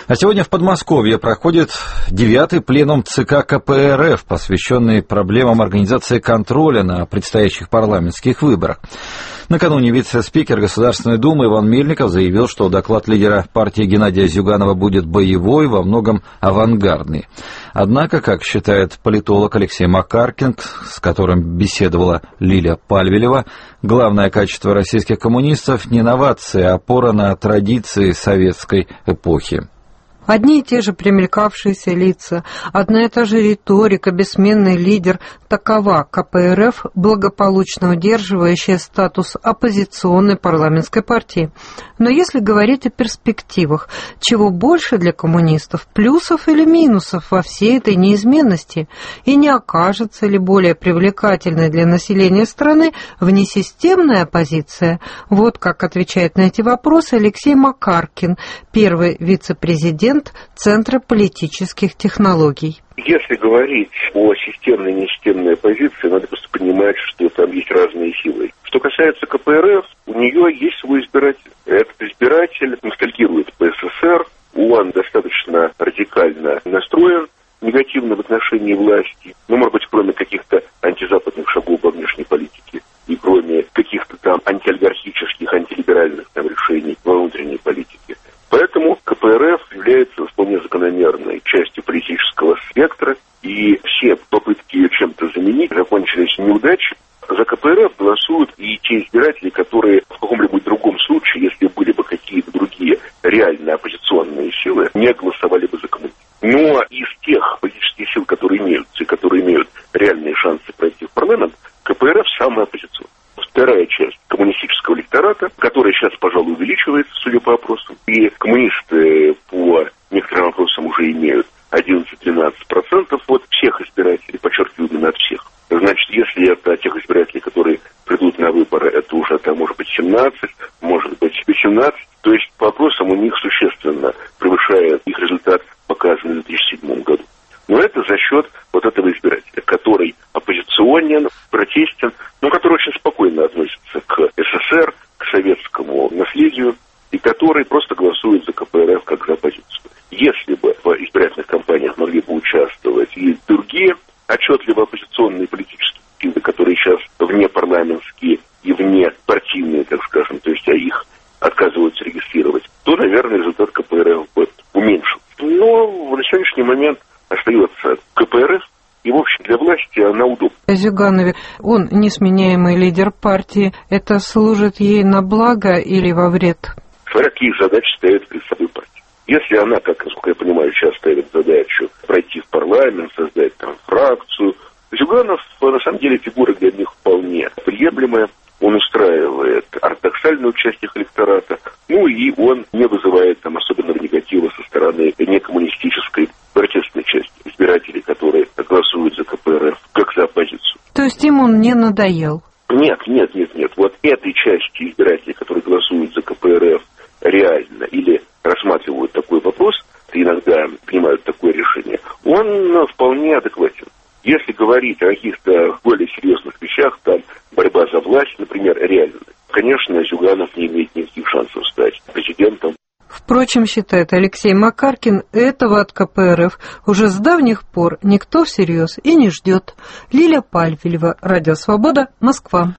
А сегодня в Подмосковье проходит 9-й пленум ЦК КПРФ, посвященный проблемам организации контроля на предстоящих парламентских выборах. Накануне вице-спикер Государственной Думы Иван Мельников заявил, что доклад лидера партии Геннадия Зюганова будет боевой, во многом авангардный. Однако, как считает политолог Алексей Макаркин, с которым беседовала Лиля Пальвелева, главное качество российских коммунистов не новации, а опора на традиции советской эпохи. Одни и те же примелькавшиеся лица, одна и та же риторика, бессменный лидер – такова КПРФ, благополучно удерживающая статус оппозиционной парламентской партии. Но если говорить о перспективах, чего больше для коммунистов – плюсов или минусов во всей этой неизменности? И не окажется ли более привлекательной для населения страны внесистемная оппозиция? Вот как отвечает на эти вопросы Алексей Макаркин, первый вице-президент Центра политических технологий. Если говорить о системной и несистемной оппозиции, надо просто понимать, что там есть разные силы. Что касается КПРФ, у нее есть свой избиратель. Этот избиратель ностальгирует по СССР, он достаточно радикально настроен негативно в отношении власти, может быть, кроме каких-то антизападных шагов во внешней политике и кроме каких-то там антиолигархических, антилиберальных там решений во внутренней политике. Поэтому КПРФ является вполне закономерной частью политического спектра, и все попытки ее чем-то заменить закончились неудачей. За КПРФ голосуют и те избиратели, которые в каком-либо другом случае, если были бы какие-то другие реальные оппозиционные силы, не голосовали бы за коммунизм. Но из тех политических сил, которые имеются и которые имеют реальные шансы пройти в парламент, КПРФ самая оппозиционная. Вторая часть коммунистического электората, которая сейчас, пожалуй, увеличивается, судя по опросам, и коммунисты по некоторым вопросам уже имеют 11-12% от всех избирателей, подчеркиваю, именно от всех. Значит, если это от тех избирателей, которые придут на выборы, это уже, там, может быть, 17, может быть, 18, то есть по опросам у них существенно превышает их результат, показанный в 2007 году. Но это за счет вот этого избирателя, который оппозиционен, протестен, но который очень спокойно относится к СССР, к советскому наследию, и который просто голосует за КПРФ как за оппозицию. Если бы в избирательных кампаниях могли бы участвовать и другие отчетливо оппозиционные политические силы, которые сейчас внепарламентские и внепартийные, так скажем, то есть их отказываются регистрировать, то, наверное, результат КПРФ бы уменьшился. Но на сегодняшний момент остается КПРФ, и, в общем, для власти она удобна. Зюганове, он несменяемый лидер партии, это служит ей на благо или во вред? Смотря какие задачи стоят перед собой партия. Если она, как, насколько я понимаю, сейчас ставит задачу пройти в парламент, создать там фракцию, Зюганов, на самом деле, фигура для них вполне приемлемая. Он устраивает ортодоксальную часть их электората, и он не вызывает там особенного негатива со стороны некоммунистической протестной части избирателей, которые голосуют за КПРФ, как за оппозицию. То есть им он не надоел? Нет. Вот этой части избирателей, которые голосуют за КПРФ реально или рассматривают такой вопрос, иногда принимают такое решение, он вполне адекватен. Если говорить о каких-то более серьезных вещах, там борьба за власть, например, реально, конечно, Зюганов не имеет никаких шансов стать президентом. Впрочем, считает Алексей Макаркин, этого от КПРФ уже с давних пор никто всерьез и не ждет. Лиля Пальвелева, Радио Свобода, Москва.